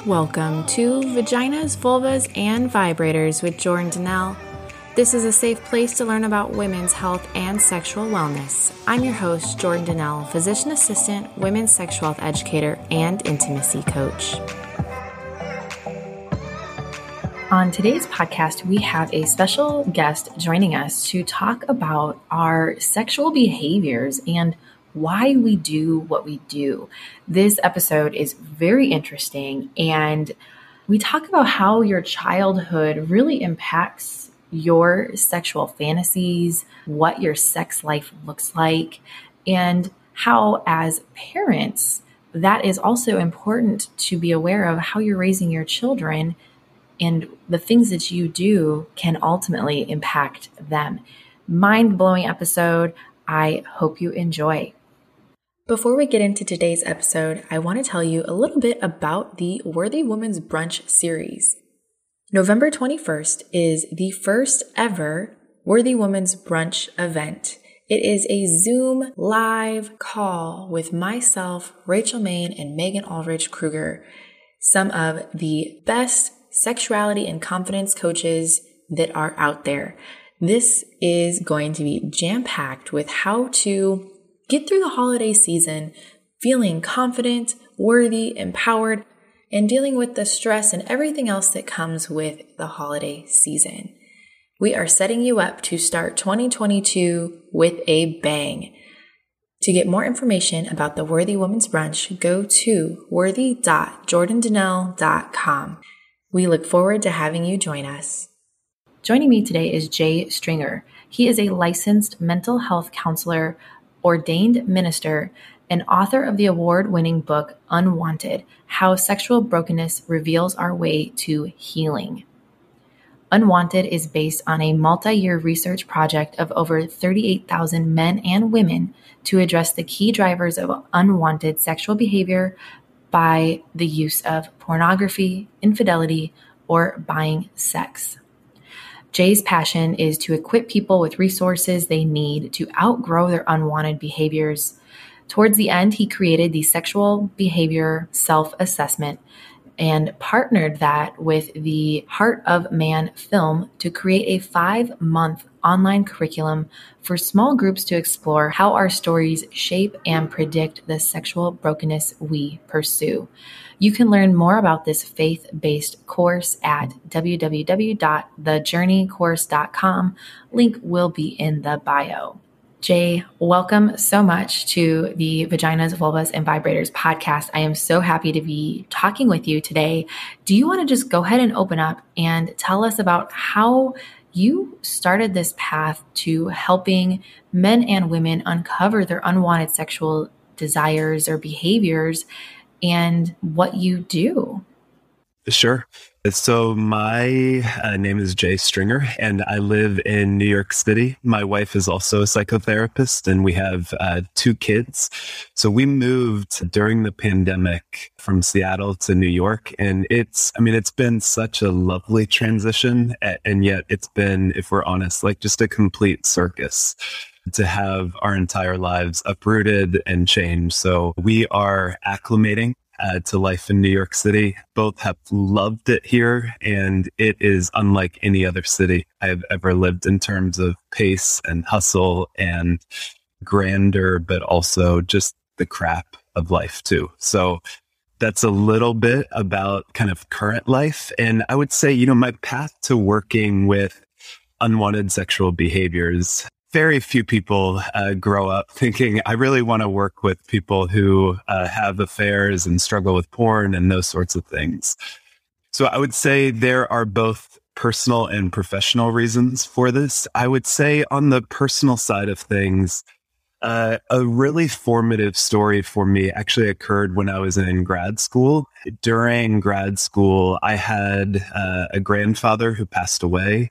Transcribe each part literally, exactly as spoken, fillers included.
Welcome to Vaginas, Vulvas, and Vibrators with Jordan Donnell. This is a safe place to learn about women's health and sexual wellness. I'm your host, Jordan Donnell, physician assistant, women's sexual health educator, and intimacy coach. On today's podcast, we have a special guest joining us to talk about our sexual behaviors and why we do what we do. This episode is very interesting, and we talk about how your childhood really impacts your sexual fantasies, what your sex life looks like, and how as parents, that is also important to be aware of how you're raising your children, and the things that you do can ultimately impact them. Mind-blowing episode. I hope you enjoy. Before we get into today's episode, I want to tell you a little bit about the Worthy Woman's Brunch series. November twenty-first is the first ever Worthy Woman's Brunch event. It is a Zoom live call with myself, Rachel Main, and Megan Ulrich Kruger, some of the best sexuality and confidence coaches that are out there. This is going to be jam-packed with how to get through the holiday season feeling confident, worthy, empowered, and dealing with the stress and everything else that comes with the holiday season. We are setting you up to start twenty twenty-two with a bang. To get more information about the Worthy Woman's Brunch, go to worthy dot jordan donnell dot com. We look forward to having you join us. Joining me today is Jay Stringer. He is a licensed mental health counselor, ordained minister, and author of the award-winning book, Unwanted: How Sexual Brokenness Reveals Our Way to Healing. Unwanted is based on a multi-year research project of over thirty-eight thousand men and women to address the key drivers of unwanted sexual behavior by the use of pornography, infidelity, or buying sex. Jay's passion is to equip people with resources they need to outgrow their unwanted behaviors. Towards the end, he created the Sexual Behavior Self-Assessment and partnered that with the Heart of Man film to create a five-month online curriculum for small groups to explore how our stories shape and predict the sexual brokenness we pursue. You can learn more about this faith-based course at w w w dot the journey course dot com. Link will be in the bio. Jay, welcome so much to the Vaginas, Vulvas, and Vibrators podcast. I am so happy to be talking with you today. Do you want to just go ahead and open up and tell us about how you started this path to helping men and women uncover their unwanted sexual desires or behaviors and what you do? Sure. So my uh, name is Jay Stringer, and I live in New York City. My wife is also a psychotherapist, and we have uh, two kids. So we moved during the pandemic from Seattle to New York, and it's, I mean, it's been such a lovely transition, and yet it's been, if we're honest, like just a complete circus to have our entire lives uprooted and changed. So we are acclimating Uh, to life in New York City. Both have loved it here, and it is unlike any other city I've ever lived in terms of pace and hustle and grandeur, but also just the crap of life too. So that's a little bit about kind of current life. And I would say, you know, my path to working with unwanted sexual behaviors, very few people uh, grow up thinking, I really want to work with people who uh, have affairs and struggle with porn and those sorts of things. So I would say there are both personal and professional reasons for this. I would say on the personal side of things, uh, a really formative story for me actually occurred when I was in grad school. During grad school, I had uh, a grandfather who passed away.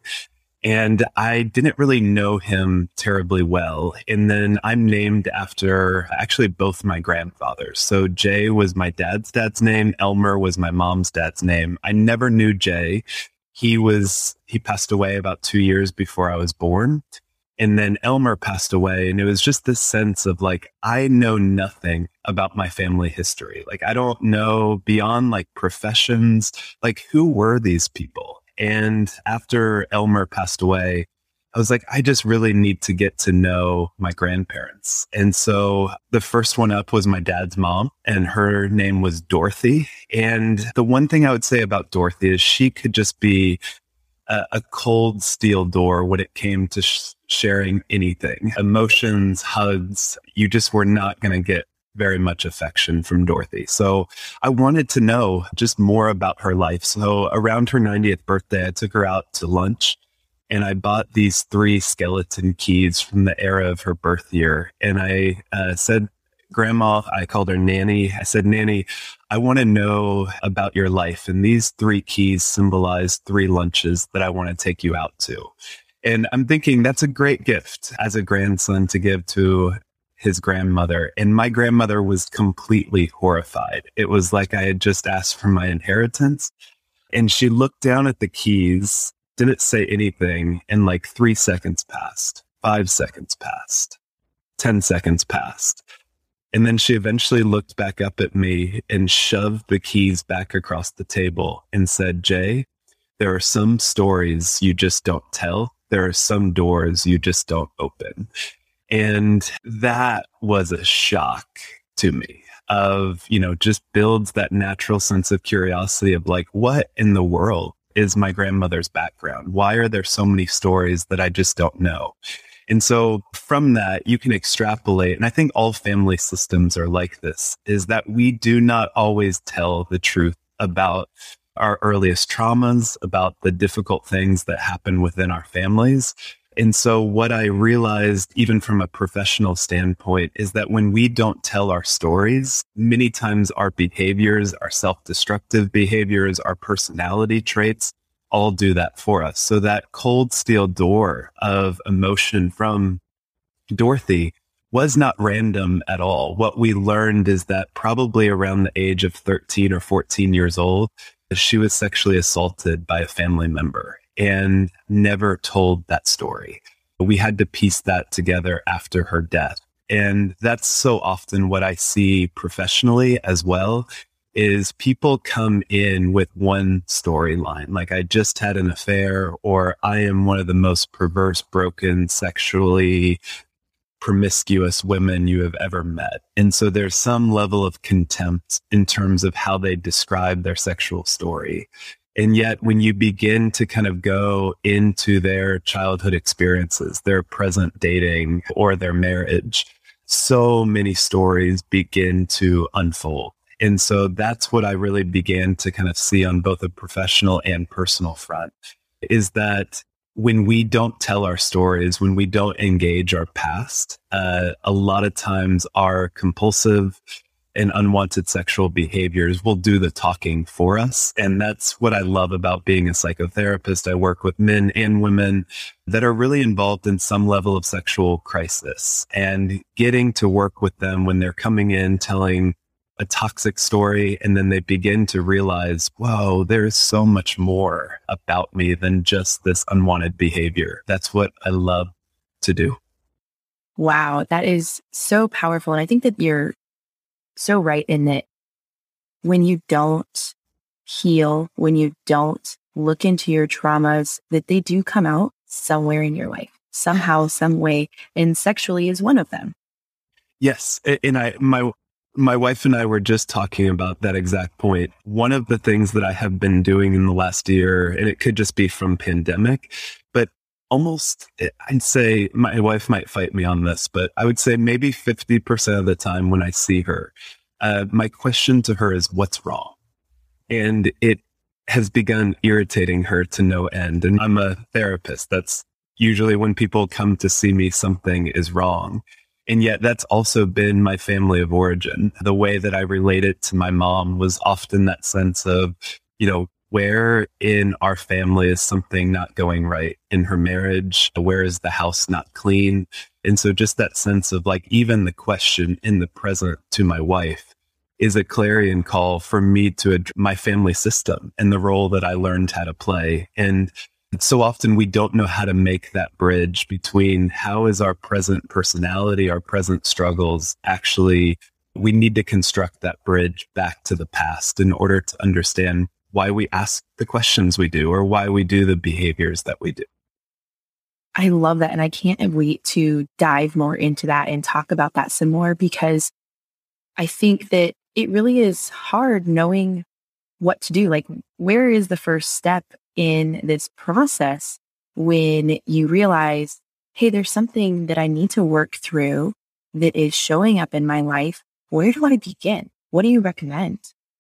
And I didn't really know him terribly well. And then I'm named after actually both my grandfathers. So Jay was my dad's dad's name. Elmer was my mom's dad's name. I never knew Jay. He was, he passed away about two years before I was born. And then Elmer passed away. And it was just this sense of like, I know nothing about my family history. Like, I don't know beyond like professions, like who were these people? And after Elmer passed away, I was like, I just really need to get to know my grandparents. And so the first one up was my dad's mom, and her name was Dorothy. And the one thing I would say about Dorothy is she could just be a, a cold steel door when it came to sh- sharing anything, emotions, hugs. You just were not going to get very much affection from Dorothy. So I wanted to know just more about her life. So around her ninetieth birthday, I took her out to lunch. And I bought these three skeleton keys from the era of her birth year. And I uh, said, Grandma, I called her Nanny. I said, Nanny, I want to know about your life. And these three keys symbolize three lunches that I want to take you out to. And I'm thinking that's a great gift as a grandson to give to his grandmother. And my grandmother was completely horrified. It was like I had just asked for my inheritance. And she looked down at the keys, didn't say anything, and like three seconds passed, five seconds passed, ten seconds passed. And then she eventually looked back up at me and shoved the keys back across the table and said, Jay, there are some stories you just don't tell. There are some doors you just don't open. And that was a shock to me of, you know, just builds that natural sense of curiosity of like, what in the world is my grandmother's background? Why are there so many stories that I just don't know? And so from that, you can extrapolate. And I think all family systems are like this, is that we do not always tell the truth about our earliest traumas, about the difficult things that happen within our families. And so what I realized, even from a professional standpoint, is that when we don't tell our stories, many times our behaviors, our self-destructive behaviors, our personality traits all do that for us. So that cold steel door of emotion from Dorothy was not random at all. What we learned is that probably around the age of thirteen or fourteen years old, she was sexually assaulted by a family member and never told that story. We had to piece that together after her death. And that's so often what I see professionally as well, is people come in with one storyline. Like, I just had an affair, or I am one of the most perverse, broken, sexually promiscuous women you have ever met. And so there's some level of contempt in terms of how they describe their sexual story. And yet when you begin to kind of go into their childhood experiences, their present dating or their marriage, so many stories begin to unfold. And so that's what I really began to kind of see on both a professional and personal front, is that when we don't tell our stories, when we don't engage our past, uh, a lot of times our compulsive and unwanted sexual behaviors will do the talking for us. And that's what I love about being a psychotherapist. I work with men and women that are really involved in some level of sexual crisis, and getting to work with them when they're coming in telling a toxic story, and then they begin to realize, whoa, there's so much more about me than just this unwanted behavior. That's what I love to do. Wow, that is so powerful. And I think that you're so right in that when you don't heal, when you don't look into your traumas, that they do come out somewhere in your life, somehow, some way, and sexually is one of them. Yes. And I, my, my wife and I were just talking about that exact point. One of the things that I have been doing in the last year, and it could just be from pandemic, but almost, I'd say my wife might fight me on this, but I would say maybe fifty percent of the time when I see her, uh, my question to her is, what's wrong? And it has begun irritating her to no end. And I'm a therapist. That's usually when people come to see me, something is wrong. And yet that's also been my family of origin. The way that I related to my mom was often that sense of, you know, where in our family is something not going right in her marriage? Where is the house not clean? And so just that sense of like, even the question in the present to my wife is a clarion call for me to address my family system and the role that I learned how to play. And So often we don't know how to make that bridge between how is our present personality, our present struggles actually, we need to construct that bridge back to the past in order to understand why we ask the questions we do or why we do the behaviors that we do. I love that. And I can't wait to dive more into that and talk about that some more, because I think that it really is hard knowing what to do. Like, where is the first step in this process when you realize, hey, there's something that I need to work through that is showing up in my life. Where do I begin? What do you recommend?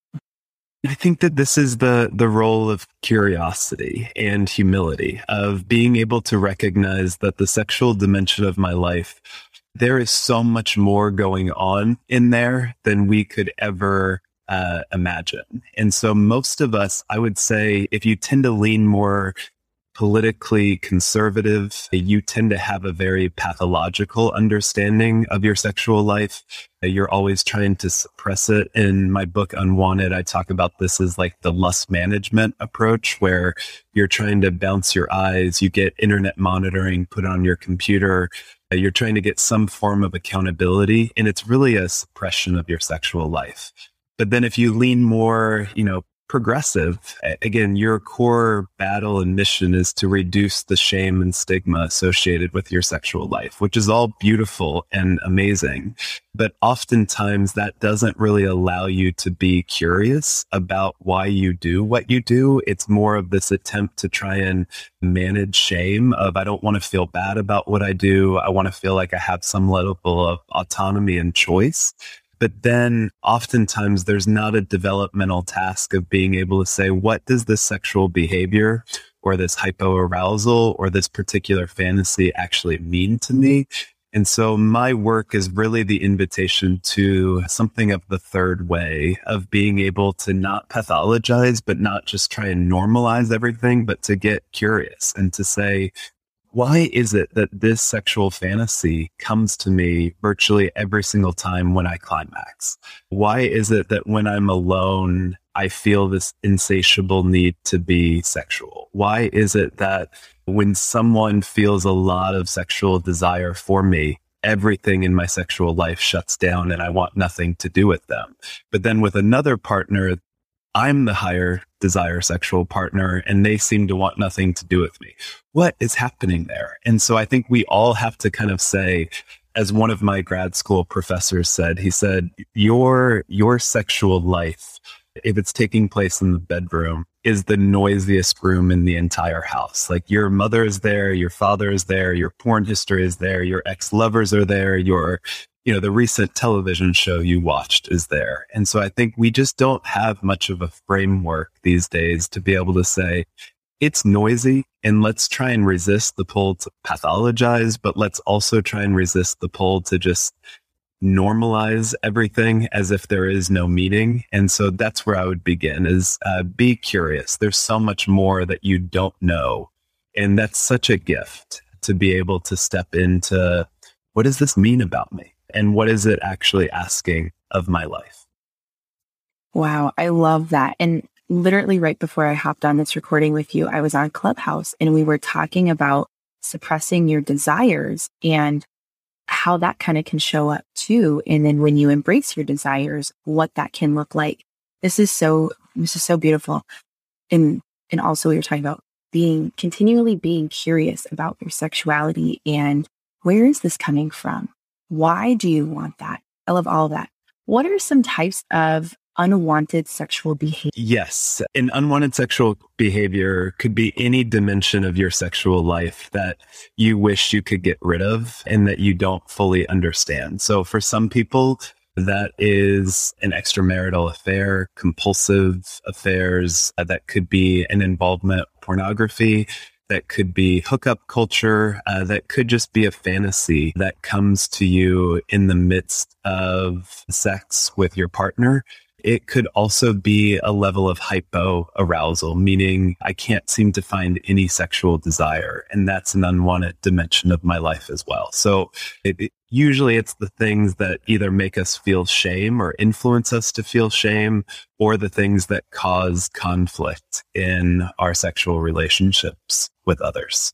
I think that this is the the role of curiosity and humility, of being able to recognize that the sexual dimension of my life, there is so much more going on in there than we could ever uh, imagine. And so most of us, I would say, if you tend to lean more politically conservative, you tend to have a very pathological understanding of your sexual life. You're always trying to suppress it. In my book, Unwanted, I talk about this as like the lust management approach, where you're trying to bounce your eyes, you get internet monitoring put on your computer, you're trying to get some form of accountability, and it's really a suppression of your sexual life. But then if you lean more, you know, progressive, again, your core battle and mission is to reduce the shame and stigma associated with your sexual life, which is all beautiful and amazing. But oftentimes that doesn't really allow you to be curious about why you do what you do. It's more of this attempt to try and manage shame of, I don't want to feel bad about what I do. I want to feel like I have some level of autonomy and choice. But then oftentimes there's not a developmental task of being able to say, what does this sexual behavior or this hypoarousal or this particular fantasy actually mean to me? And so my work is really the invitation to something of the third way of being able to not pathologize, but not just try and normalize everything, but to get curious and to say, why is it that this sexual fantasy comes to me virtually every single time when I climax? Why is it that when I'm alone, I feel this insatiable need to be sexual? Why is it that when someone feels a lot of sexual desire for me, everything in my sexual life shuts down and I want nothing to do with them? But then with another partner, I'm the higher desire sexual partner and they seem to want nothing to do with me. What is happening there? And so I think we all have to kind of say, as one of my grad school professors said, he said, your, your sexual life, if it's taking place in the bedroom, is the noisiest room in the entire house. Like, your mother is there, your father is there, your porn history is there, your ex-lovers are there, your you know, the recent television show you watched is there. And so I think we just don't have much of a framework these days to be able to say, it's noisy and let's try and resist the pull to pathologize, but let's also try and resist the pull to just normalize everything as if there is no meaning. And so that's where I would begin is uh, be curious. There's so much more that you don't know. And that's such a gift to be able to step into, what does this mean about me? And what is it actually asking of my life? Wow, I love that. And literally right before I hopped on this recording with you, I was on Clubhouse and we were talking about suppressing your desires and how that kind of can show up too. And then when you embrace your desires, what that can look like. This is so, this is so beautiful. And, and also we were talking about being, continually being curious about your sexuality and where is this coming from? Why do you want that? I love all of that. What are some types of unwanted sexual behavior? Yes. An unwanted sexual behavior could be any dimension of your sexual life that you wish you could get rid of and that you don't fully understand. So for some people, that is an extramarital affair, compulsive affairs, uh, that could be an involvement in pornography. That could be hookup culture, uh, that could just be a fantasy that comes to you in the midst of sex with your partner. It could also be a level of hypoarousal, meaning I can't seem to find any sexual desire. And that's an unwanted dimension of my life as well. So it, it, usually it's the things that either make us feel shame or influence us to feel shame, or the things that cause conflict in our sexual relationships with others.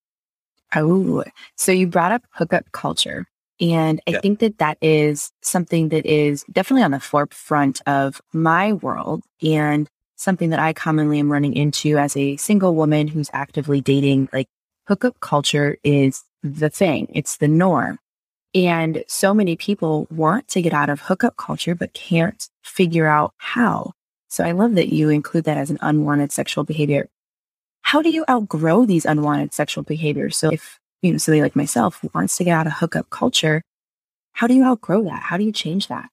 Oh, so you brought up hookup culture. And I yeah. think that that is something that is definitely on the forefront of my world and something that I commonly am running into as a single woman who's actively dating. Like, hookup culture is the thing. It's the norm. And so many people want to get out of hookup culture, but can't figure out how. So I love that you include that as an unwanted sexual behavior. How do you outgrow these unwanted sexual behaviors? So if, you know, somebody like myself wants to get out of hookup culture, how do you outgrow that? How do you change that?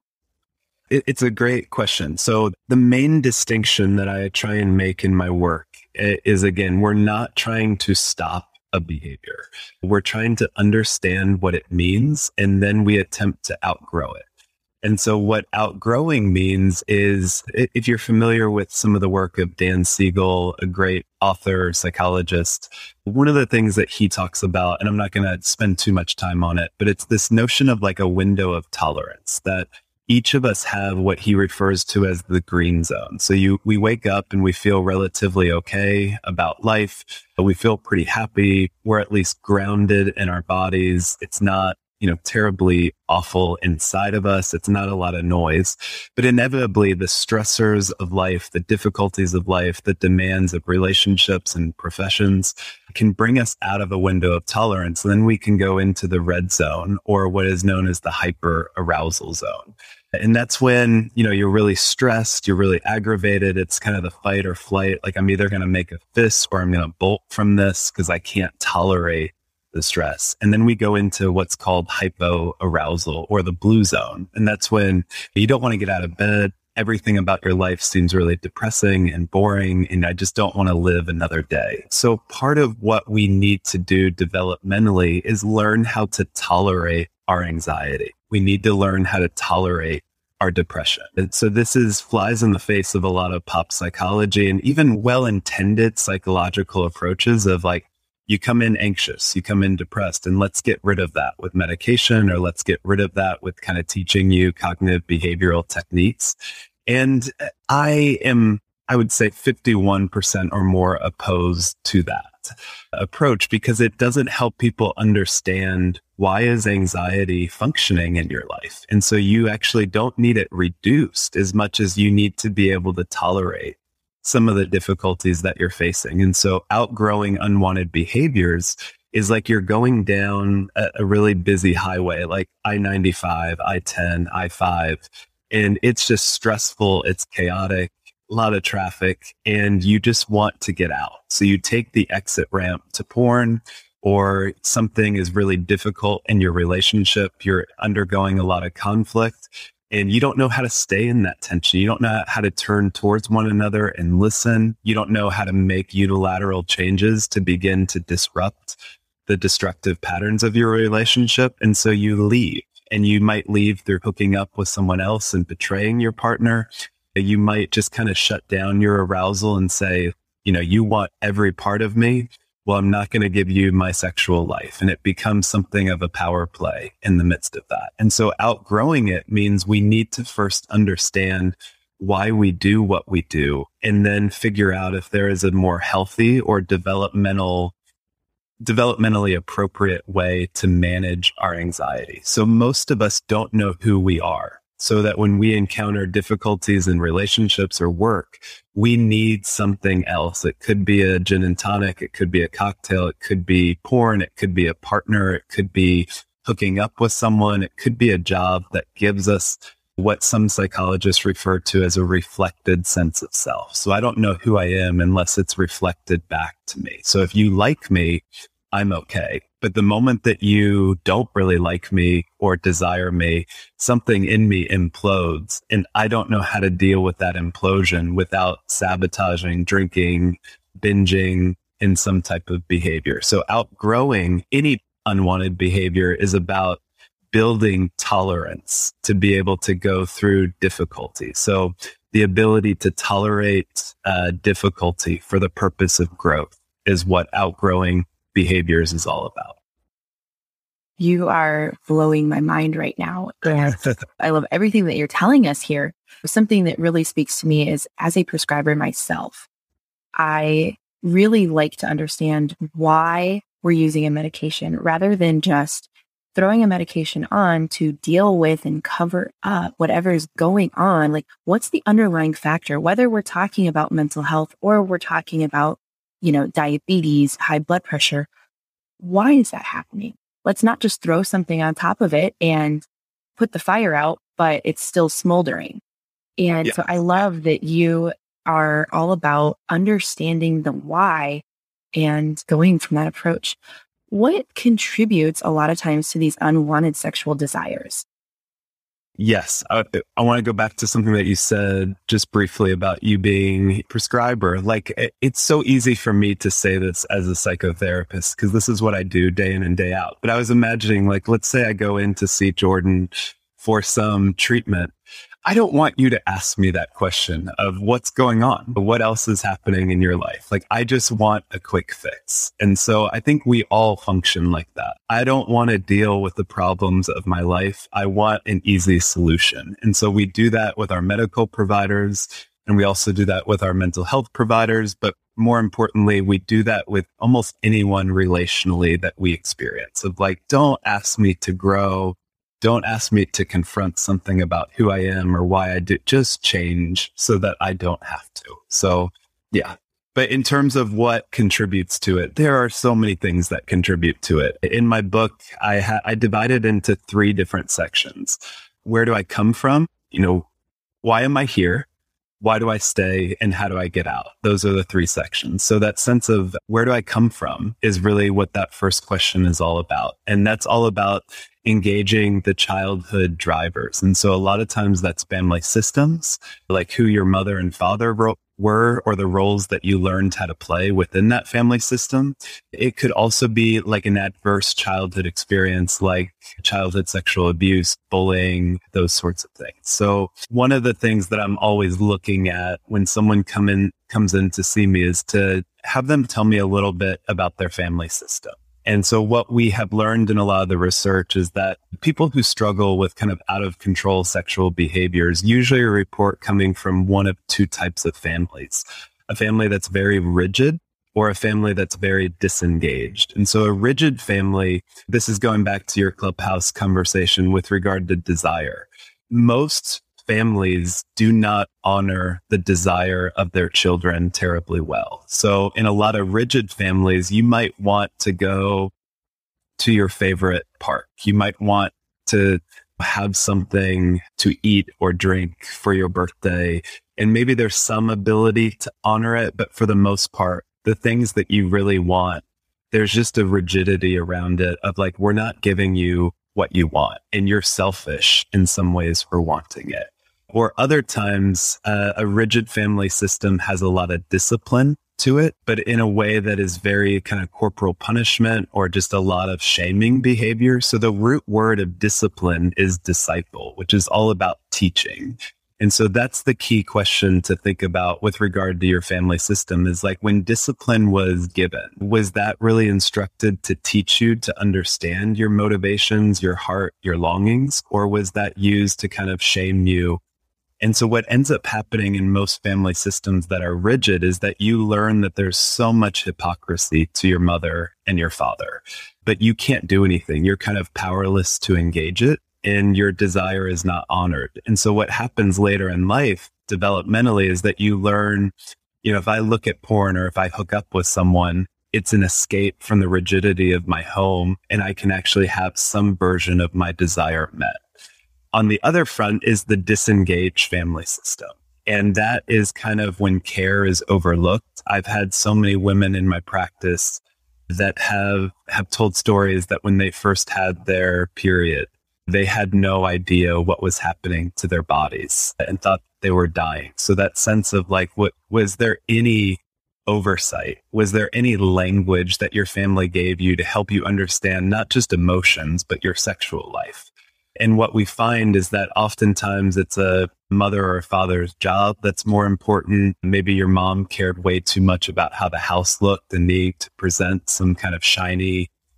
It, it's a great question. So the main distinction that I try and make in my work is, again, we're not trying to stop a behavior. We're trying to understand what it means, and then we attempt to outgrow it. And so what outgrowing means is, if you're familiar with some of the work of Dan Siegel, a great author, psychologist, one of the things that he talks about, and I'm not going to spend too much time on it, but it's this notion of like a window of tolerance, that each of us have what he refers to as the green zone. So you, we wake up and we feel relatively okay about life. We feel pretty happy. We're at least grounded in our bodies. It's not, you know, terribly awful inside of us. It's not a lot of noise, but inevitably the stressors of life, the difficulties of life, the demands of relationships and professions can bring us out of a window of tolerance. And then we can go into the red zone, or what is known as the hyper arousal zone. And that's when, you know, you're really stressed, you're really aggravated. It's kind of the fight or flight. Like, I'm either going to make a fist or I'm going to bolt from this because I can't tolerate the stress. And then we go into what's called hypoarousal, or the blue zone. And that's when you don't want to get out of bed. Everything about your life seems really depressing and boring, and I just don't want to live another day. So part of what we need to do developmentally is learn how to tolerate our anxiety. We need to learn how to tolerate our depression. And so this is flies in the face of a lot of pop psychology and even well-intended psychological approaches of, like, you come in anxious, you come in depressed, and let's get rid of that with medication, or let's get rid of that with kind of teaching you cognitive behavioral techniques. And I am, I would say fifty-one percent or more opposed to that approach, because it doesn't help people understand, why is anxiety functioning in your life? And so you actually don't need it reduced as much as you need to be able to tolerate some of the difficulties that you're facing. And so outgrowing unwanted behaviors is like you're going down a, a really busy highway, like I ninety-five, I ten, I five, and it's just stressful. It's chaotic, a lot of traffic, and you just want to get out. So you take the exit ramp to porn, or something is really difficult in your relationship. You're undergoing a lot of conflict, and you don't know how to stay in that tension. You don't know how to turn towards one another and listen. You don't know how to make unilateral changes to begin to disrupt the destructive patterns of your relationship. And so you leave, and you might leave through hooking up with someone else and betraying your partner. You might just kind of shut down your arousal and say, you know, you want every part of me. Well, I'm not going to give you my sexual life. And it becomes something of a power play in the midst of that. And so outgrowing it means we need to first understand why we do what we do, and then figure out if there is a more healthy or developmental, developmentally appropriate way to manage our anxiety. So most of us don't know who we are, so that when we encounter difficulties in relationships or work, we need something else. It could be a gin and tonic. It could be a cocktail. It could be porn. It could be a partner. It could be hooking up with someone. It could be a job that gives us what some psychologists refer to as a reflected sense of self. So I don't know who I am unless it's reflected back to me. So if you like me, I'm okay. But the moment that you don't really like me or desire me, something in me implodes, and I don't know how to deal with that implosion without sabotaging, drinking, binging in some type of behavior. So outgrowing any unwanted behavior is about building tolerance to be able to go through difficulty. So the ability to tolerate uh, difficulty for the purpose of growth is what outgrowing behaviors is all about. You are blowing my mind right now. And I love everything that you're telling us here. Something that really speaks to me is, as a prescriber myself, I really like to understand why we're using a medication rather than just throwing a medication on to deal with and cover up whatever is going on. Like, what's the underlying factor, whether we're talking about mental health or we're talking about, you know, diabetes, high blood pressure. Why is that happening? Let's not just throw something on top of it and put the fire out, but it's still smoldering. And yeah. So I love that you are all about understanding the why and going from that approach. What contributes a lot of times to these unwanted sexual desires? Yes. I, I want to go back to something that you said just briefly about you being a prescriber. Like, it, it's so easy for me to say this as a psychotherapist because this is what I do day in and day out. But I was imagining, like, let's say I go in to see Jordan for some treatment. I don't want you to ask me that question of what's going on, what else is happening in your life. Like, I just want a quick fix. And so I think we all function like that. I don't want to deal with the problems of my life. I want an easy solution. And so we do that with our medical providers, and we also do that with our mental health providers. But more importantly, we do that with almost anyone relationally that we experience of like, don't ask me to grow. Don't ask me to confront something about who I am or why I do. Just change so that I don't have to. So, yeah. But in terms of what contributes to it, there are so many things that contribute to it. In my book, I ha- I divided into three different sections. Where do I come from? You know, why am I here? Why do I stay? And how do I get out? Those are the three sections. So that sense of where do I come from is really what that first question is all about. And that's all about engaging the childhood drivers. And so a lot of times that's family systems, like who your mother and father ro- were, or the roles that you learned how to play within that family system. It could also be like an adverse childhood experience, like childhood sexual abuse, bullying, those sorts of things. So one of the things that I'm always looking at when someone come in, comes in to see me is to have them tell me a little bit about their family system. And so what we have learned in a lot of the research is that people who struggle with kind of out of control sexual behaviors usually report coming from one of two types of families, a family that's very rigid or a family that's very disengaged. And so a rigid family, this is going back to your Clubhouse conversation with regard to desire. Most families do not honor the desire of their children terribly well. So in a lot of rigid families, you might want to go to your favorite park. You might want to have something to eat or drink for your birthday. And maybe there's some ability to honor it, but for the most part, the things that you really want, there's just a rigidity around it of like, we're not giving you what you want, and you're selfish in some ways for wanting it. Or other times, uh, a rigid family system has a lot of discipline to it, but in a way that is very kind of corporal punishment or just a lot of shaming behavior. So the root word of discipline is disciple, which is all about teaching. And so that's the key question to think about with regard to your family system is like, when discipline was given, was that really instructed to teach you to understand your motivations, your heart, your longings, or was that used to kind of shame you? And so what ends up happening in most family systems that are rigid is that you learn that there's so much hypocrisy to your mother and your father, but you can't do anything. You're kind of powerless to engage it, and your desire is not honored. And so what happens later in life developmentally is that you learn, you know, if I look at porn or if I hook up with someone, it's an escape from the rigidity of my home, and I can actually have some version of my desire met. On the other front is the disengaged family system. And that is kind of when care is overlooked. I've had so many women in my practice that have, have told stories that when they first had their period, they had no idea what was happening to their bodies and thought they were dying. So that sense of like, what was there any oversight? Was there any language that your family gave you to help you understand not just emotions, but your sexual life? And what we find is that oftentimes it's a mother or a father's job that's more important. Maybe your mom cared way too much about how the house looked and needed to present some kind of shiny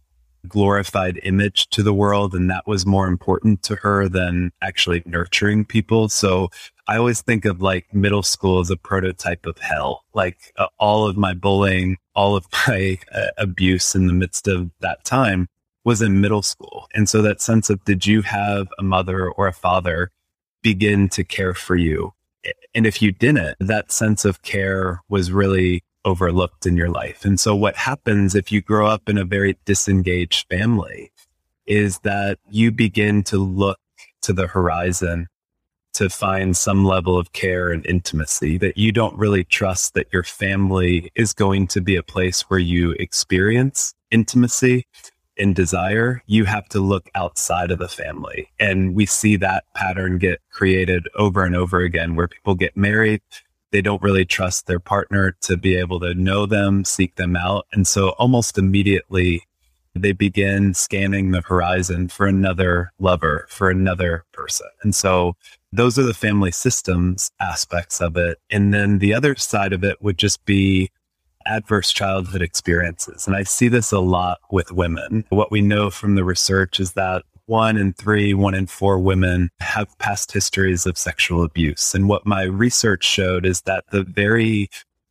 glorified image to the world. And that was more important to her than actually nurturing people. So I always think of like middle school as a prototype of hell. Like uh, all of my bullying, all of my uh, abuse in the midst of that time was in middle school. And so that sense of, did you have a mother or a father begin to care for you? And if you didn't, that sense of care was really overlooked in your life. And so what happens if you grow up in a very disengaged family is that you begin to look to the horizon to find some level of care and intimacy, that you don't really trust that your family is going to be a place where you experience intimacy and desire. You have to look outside of the family. And we see that pattern get created over and over again, where people get married. They don't really trust their partner to be able to know them, seek them out. And so almost immediately they begin scanning the horizon for another lover, for another person. And so those are the family systems aspects of it. And then the other side of it would just be adverse childhood experiences. And I see this a lot with women. What we know from the research is that one in three, one in four women have past histories of sexual abuse. And what my research showed is that the very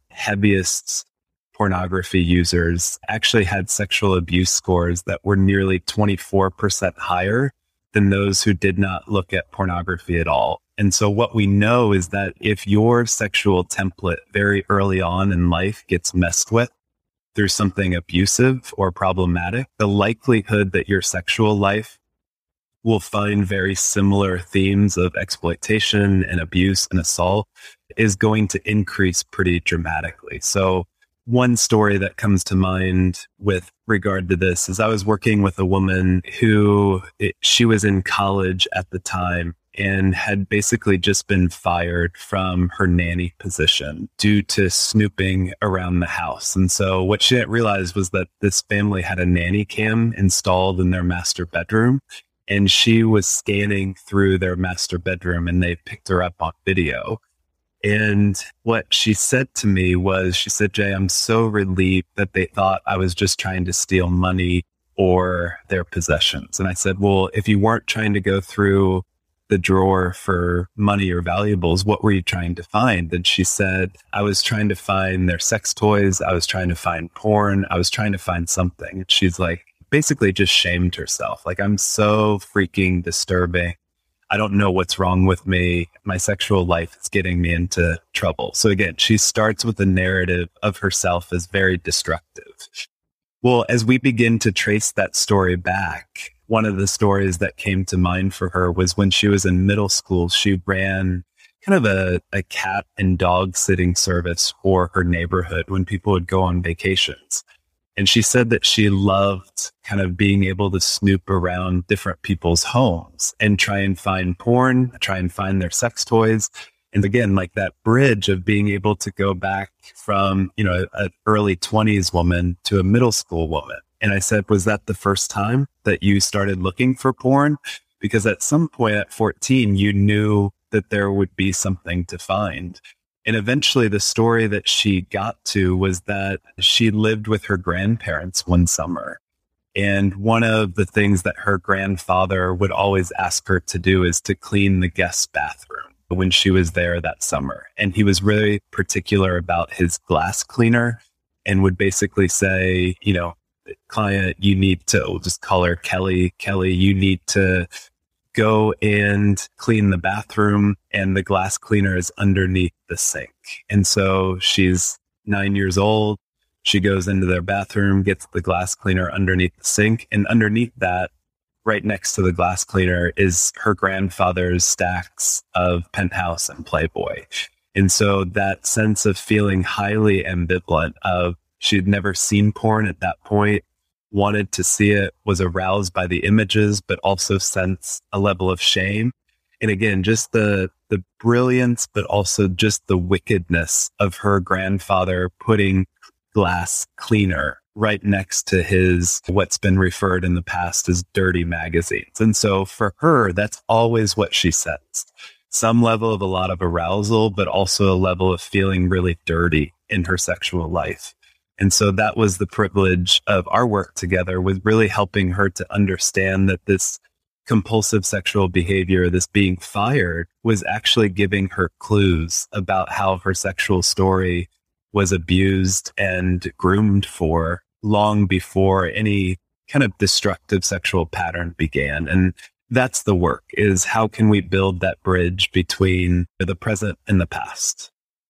heaviest pornography users actually had sexual abuse scores that were nearly twenty-four percent higher than those who did not look at pornography at all. And so what we know is that if your sexual template very early on in life gets messed with through something abusive or problematic, the likelihood that your sexual life will find very similar themes of exploitation and abuse and assault is going to increase pretty dramatically. So one story that comes to mind with regard to this is I was working with a woman who it, she was in college at the time and had basically just been fired from her nanny position due to snooping around the house. And so what she didn't realize was that this family had a nanny cam installed in their master bedroom, and she was scanning through their master bedroom and they picked her up on video. And what she said to me was, she said, Jay, I'm so relieved that they thought I was just trying to steal money or their possessions. And I said, well, if you weren't trying to go through the drawer for money or valuables, what were you trying to find? And she said, I was trying to find their sex toys. I was trying to find porn. I was trying to find something. And she's like, basically just shamed herself. Like, I'm so freaking disturbing. I don't know what's wrong with me. My sexual life is getting me into trouble. So again, she starts with a narrative of herself as very destructive. Well, as we begin to trace that story back, one of the stories that came to mind for her was when she was in middle school, she ran kind of a, a cat and dog sitting service for her neighborhood when people would go on vacations. And she said that she loved kind of being able to snoop around different people's homes and try and find porn, try and find their sex toys. And again, like that bridge of being able to go back from, you know, an early twenties woman to a middle school woman. And I said, was that the first time that you started looking for porn? Because at some point at fourteen, you knew that there would be something to find. And eventually the story that she got to was that she lived with her grandparents one summer. And one of the things that her grandfather would always ask her to do is to clean the guest bathroom when she was there that summer. And he was really particular about his glass cleaner and would basically say, you know, client, you need to, we'll just call her Kelly, Kelly, you need to go and clean the bathroom, and the glass cleaner is underneath the sink. And so she's nine years old. She goes into their bathroom, gets the glass cleaner underneath the sink, and underneath that, right next to the glass cleaner, is her grandfather's stacks of Penthouse and Playboy. And so that sense of feeling highly ambivalent of she'd never seen porn at that point, wanted to see it, was aroused by the images, but also sensed a level of shame. And again, just the the brilliance, but also just the wickedness of her grandfather putting glass cleaner right next to his, what's been referred in the past as dirty magazines. And so for her, that's always what she sensed. Some level of a lot of arousal, but also a level of feeling really dirty in her sexual life. And so that was the privilege of our work together, was really helping her to understand that this compulsive sexual behavior, this being fired, was actually giving her clues about how her sexual story was abused and groomed for long before any kind of destructive sexual pattern began. And that's the work, is how can we build that bridge between the present and the past?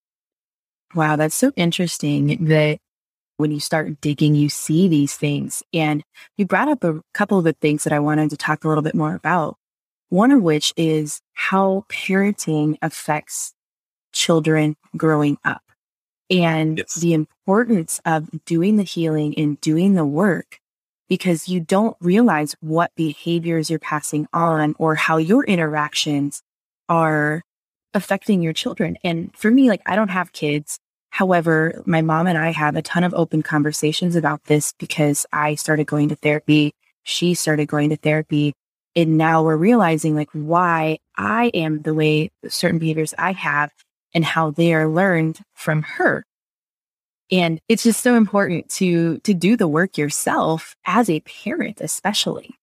Wow, that's so interesting that when you start digging, you see these things. And you brought up a couple of the things that I wanted to talk a little bit more about. One of which is how parenting affects children growing up, and Yes. the importance of doing the healing and doing the work, because you don't realize what behaviors you're passing on or how your interactions are affecting your children. And for me, like, I don't have kids. However, my mom and I have a ton of open conversations about this because I started going to therapy. She started going to therapy. And now we're realizing like why I am the way certain behaviors I have and how they are learned from her. And it's just so important to, to do the work yourself as a parent, especially.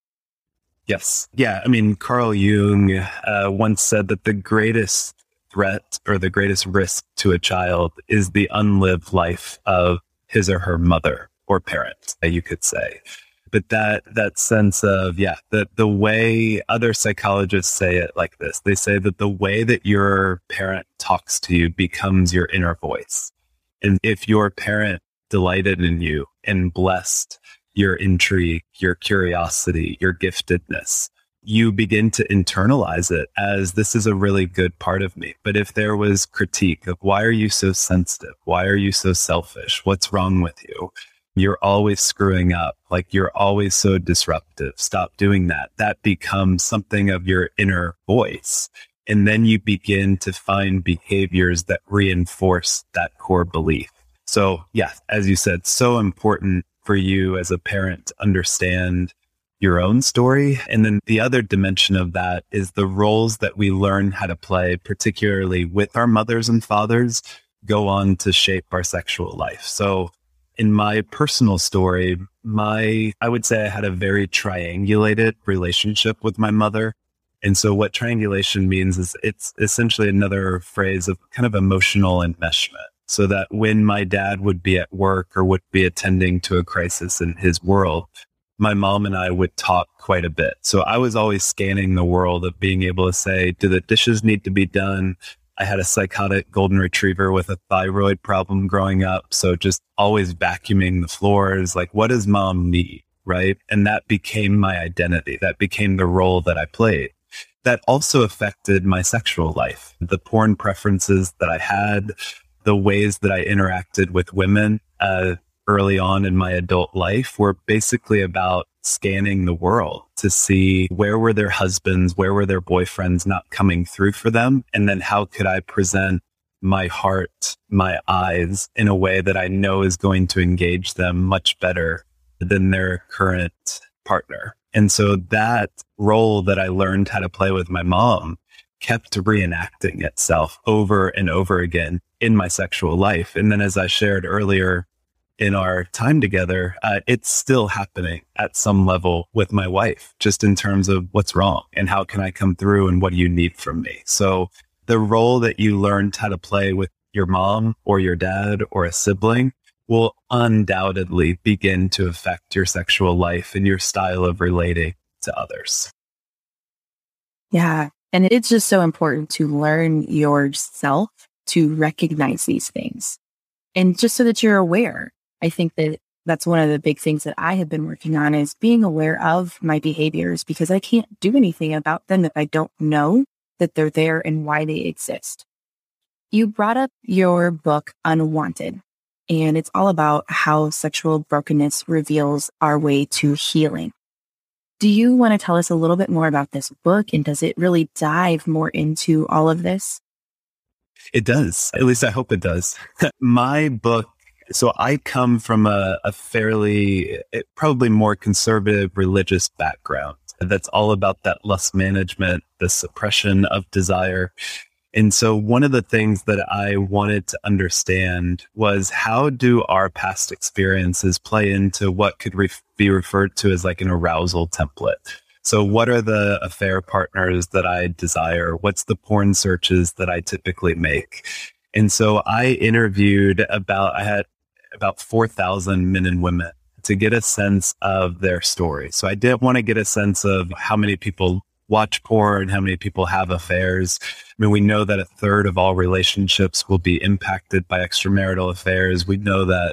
Yes. Yeah. I mean, Carl Jung uh, once said that the greatest threat or the greatest risk to a child is the unlived life of his or her mother or parent, you could say. But that that sense of, yeah, the, the way other psychologists say it like this, they say that the way that your parent talks to you becomes your inner voice. And if your parent delighted in you and blessed your intrigue, your curiosity, your giftedness, you begin to internalize it as this is a really good part of me. But if there was critique of why are you so sensitive? Why are you so selfish? What's wrong with you? You're always screwing up. Like you're always so disruptive. Stop doing that. That becomes something of your inner voice. And then you begin to find behaviors that reinforce that core belief. So yeah, as you said, so important for you as a parent to understand your own story. And then the other dimension of that is the roles that we learn how to play, particularly with our mothers and fathers, go on to shape our sexual life. So in my personal story, my, I would say I had a very triangulated relationship with my mother. And so what triangulation means is it's essentially another phrase of kind of emotional enmeshment. So that when my dad would be at work or would be attending to a crisis in his world, my mom and I would talk quite a bit. So I was always scanning the world of being able to say, do the dishes need to be done? I had a psychotic golden retriever with a thyroid problem growing up. So just always vacuuming the floors. Like, what does mom need? Right. And that became my identity. That became the role that I played. That also affected my sexual life, the porn preferences that I had, the ways that I interacted with women uh, early on in my adult life were basically about scanning the world to see where were their husbands, where were their boyfriends not coming through for them, and then how could I present my heart, my eyes in a way that I know is going to engage them much better than their current partner. And so that role that I learned how to play with my mom kept reenacting itself over and over again in my sexual life. And then as I shared earlier in our time together, uh, it's still happening at some level with my wife, just in terms of what's wrong and how can I come through and what do you need from me? So the role that you learned how to play with your mom or your dad or a sibling will undoubtedly begin to affect your sexual life and your style of relating to others. Yeah. And it's just so important to learn yourself to recognize these things. And just so that you're aware, I think that that's one of the big things that I have been working on is being aware of my behaviors, because I can't do anything about them if I don't know that they're there and why they exist. You brought up your book, Unwanted, and it's all about how sexual brokenness reveals our way to healing. Do you want to tell us a little bit more about this book, and does it really dive more into all of this? It does. At least I hope it does. My book, so I come from a, a fairly, probably more conservative religious background that's all about that lust management, the suppression of desire. And so one of the things that I wanted to understand was, how do our past experiences play into what could re- be referred to as like an arousal template? So what are the affair partners that I desire? What's the porn searches that I typically make? And so I interviewed about, I had about four thousand men and women to get a sense of their story. So I did want to get a sense of how many people watch porn, how many people have affairs. I mean, we know that a third of all relationships will be impacted by extramarital affairs. We know that,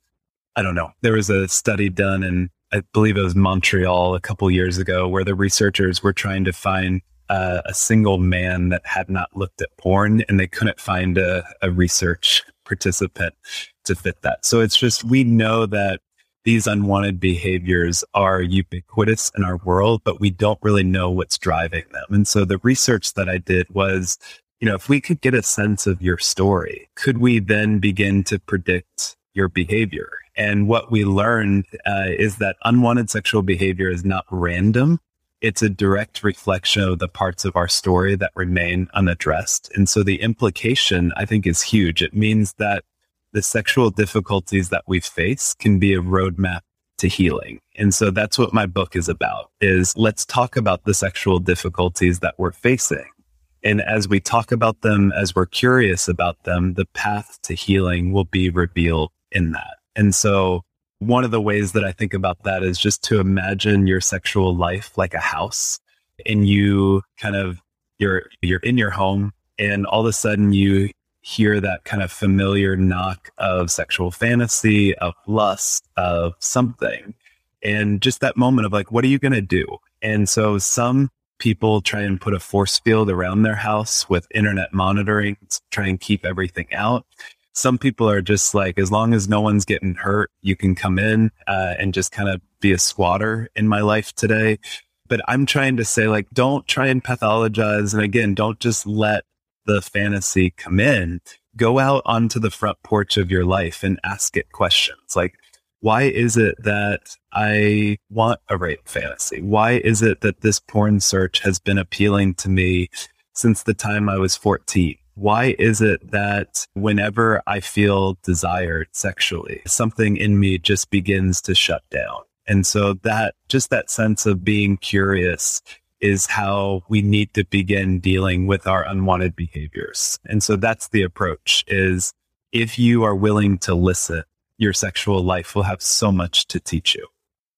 I don't know, there was a study done in, I believe it was Montreal a couple years ago, where the researchers were trying to find uh, a single man that had not looked at porn, and they couldn't find a, a research participant to fit that. So it's just, we know that these unwanted behaviors are ubiquitous in our world, but we don't really know what's driving them. And so the research that I did was, you know, if we could get a sense of your story, could we then begin to predict your behavior? And what we learned uh, is that unwanted sexual behavior is not random. It's a direct reflection of the parts of our story that remain unaddressed. And so the implication, I think, is huge. It means that the sexual difficulties that we face can be a roadmap to healing. And so that's what my book is about, is let's talk about the sexual difficulties that we're facing. And as we talk about them, as we're curious about them, the path to healing will be revealed in that. And so one of the ways that I think about that is just to imagine your sexual life like a house, and you kind of, you're, you're in your home, and all of a sudden you hear that kind of familiar knock of sexual fantasy, of lust, of something. And just that moment of like, what are you going to do? And so some people try and put a force field around their house with internet monitoring, try and keep everything out. Some people are just like, as long as no one's getting hurt, you can come in uh, and just kind of be a squatter in my life today. But I'm trying to say, like, don't try and pathologize. And again, don't just let the fantasy come in. Go out onto the front porch of your life and ask it questions like, why is it that I want a rape fantasy? Why is it that this porn search has been appealing to me since the time I was fourteen? Why is it that whenever I feel desired sexually, something in me just begins to shut down? And so that, just that sense of being curious is how we need to begin dealing with our unwanted behaviors. And so that's the approach, is if you are willing to listen, your sexual life will have so much to teach you.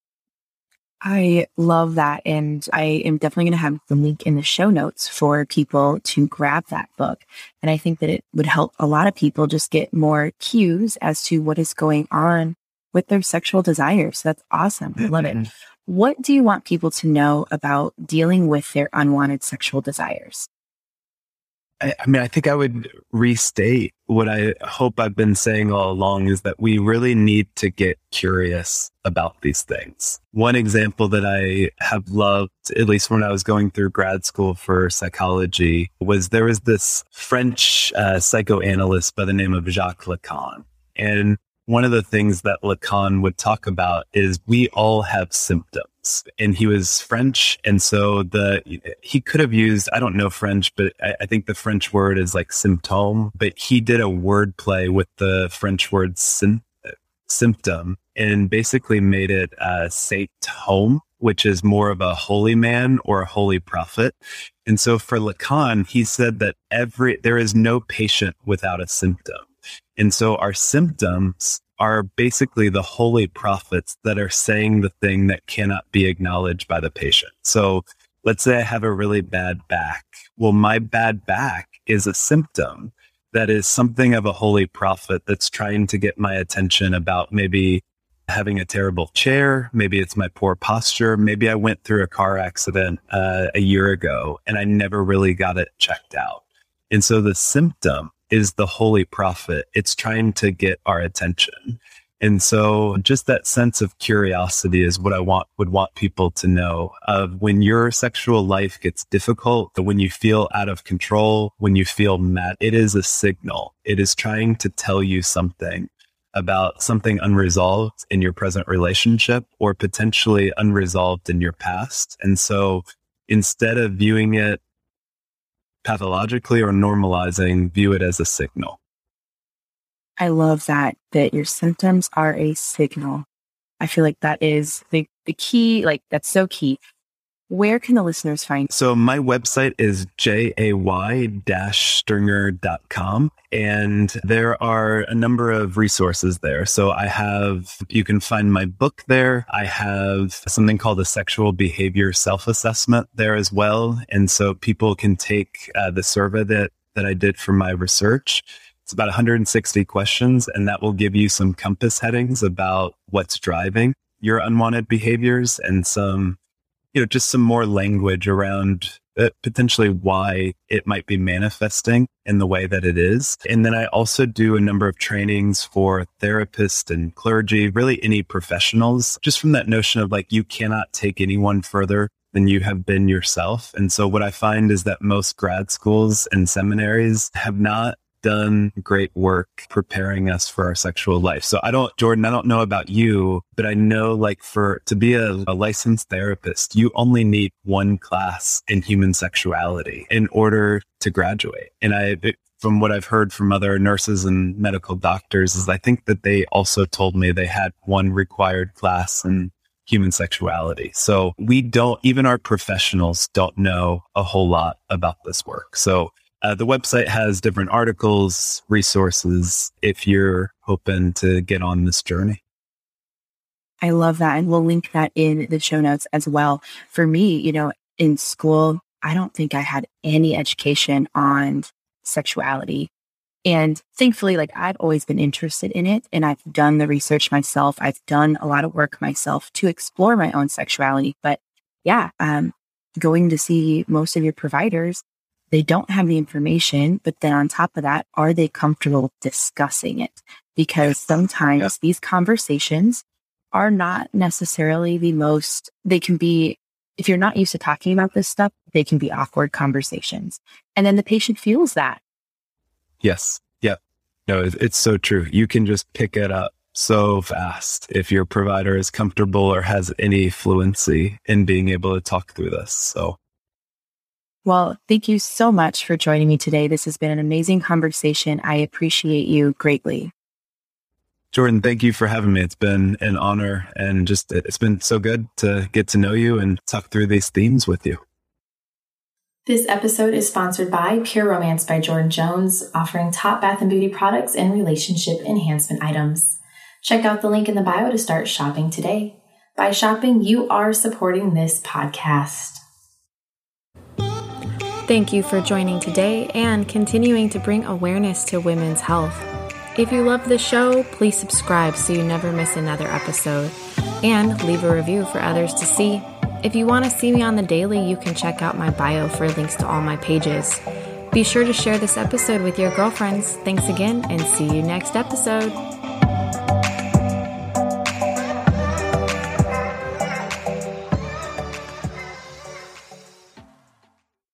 I love that. And I am definitely going to have the link in the show notes for people to grab that book. And I think that it would help a lot of people just get more cues as to what is going on with their sexual desires. So that's awesome. I love it. What do you want people to know about dealing with their unwanted sexual desires? I, I mean, I think I would restate what I hope I've been saying all along, is that we really need to get curious about these things. One example that I have loved, at least when I was going through grad school for psychology, was there was this French uh, psychoanalyst by the name of Jacques Lacan. And one of the things that Lacan would talk about is we all have symptoms. And he was French. And so the he could have used, I don't know French, but I, I think the French word is like symptôme. But he did a word play with the French word sym- symptom and basically made it uh, saint home, which is more of a holy man or a holy prophet. And so for Lacan, he said that every there is no patient without a symptom. And so our symptoms are basically the holy prophets that are saying the thing that cannot be acknowledged by the patient. So let's say I have a really bad back. Well, my bad back is a symptom that is something of a holy prophet that's trying to get my attention about maybe having a terrible chair. Maybe it's my poor posture. Maybe I went through a car accident uh, a year ago and I never really got it checked out. And so the symptom is the holy prophet. It's trying to get our attention. And so just that sense of curiosity is what I want, would want people to know of when your sexual life gets difficult, when you feel out of control, when you feel mad, it is a signal. It is trying to tell you something about something unresolved in your present relationship or potentially unresolved in your past. And so instead of viewing it pathologically or normalizing, view it as a signal. I love that, that your symptoms are a signal. I feel like that is the, the key, like that's so key. Where can the listeners find? So my website is jay dash stringer dot com, and there are a number of resources there. So I have, you can find my book there. I have something called a sexual behavior self-assessment there as well. And so people can take uh, the survey that, that I did for my research. It's about one hundred sixty questions, and that will give you some compass headings about what's driving your unwanted behaviors and some, you know, just some more language around uh, potentially why it might be manifesting in the way that it is. And then I also do a number of trainings for therapists and clergy, really any professionals, just from that notion of like, you cannot take anyone further than you have been yourself. And so what I find is that most grad schools and seminaries have not done great work preparing us for our sexual life. So I don't, Jordan, I don't know about you, but I know like for, to be a, a licensed therapist, you only need one class in human sexuality in order to graduate. And I, it, from what I've heard from other nurses and medical doctors is I think that they also told me they had one required class in human sexuality. So we don't, even our professionals don't know a whole lot about this work. So Uh, the website has different articles, resources, if you're hoping to get on this journey. I love that. And we'll link that in the show notes as well. For me, you know, in school, I don't think I had any education on sexuality. And thankfully, like I've always been interested in it, and I've done the research myself. I've done a lot of work myself to explore my own sexuality. But yeah, um, going to see most of your providers, they don't have the information, but then on top of that, are they comfortable discussing it? Because sometimes yeah. these conversations are not necessarily the most, they can be, if you're not used to talking about this stuff, they can be awkward conversations. And then the patient feels that. Yes. Yep. No, it's so true. You can just pick it up so fast if your provider is comfortable or has any fluency in being able to talk through this. So. Well, thank you so much for joining me today. This has been an amazing conversation. I appreciate you greatly. Jordan, thank you for having me. It's been an honor, and just it's been so good to get to know you and talk through these themes with you. This episode is sponsored by Pure Romance by Jordan Jones, offering top bath and beauty products and relationship enhancement items. Check out the link in the bio to start shopping today. By shopping, you are supporting this podcast. Thank you for joining today and continuing to bring awareness to women's health. If you love the show, please subscribe so you never miss another episode, and leave a review for others to see. If you want to see me on the daily, you can check out my bio for links to all my pages. Be sure to share this episode with your girlfriends. Thanks again, and see you next episode.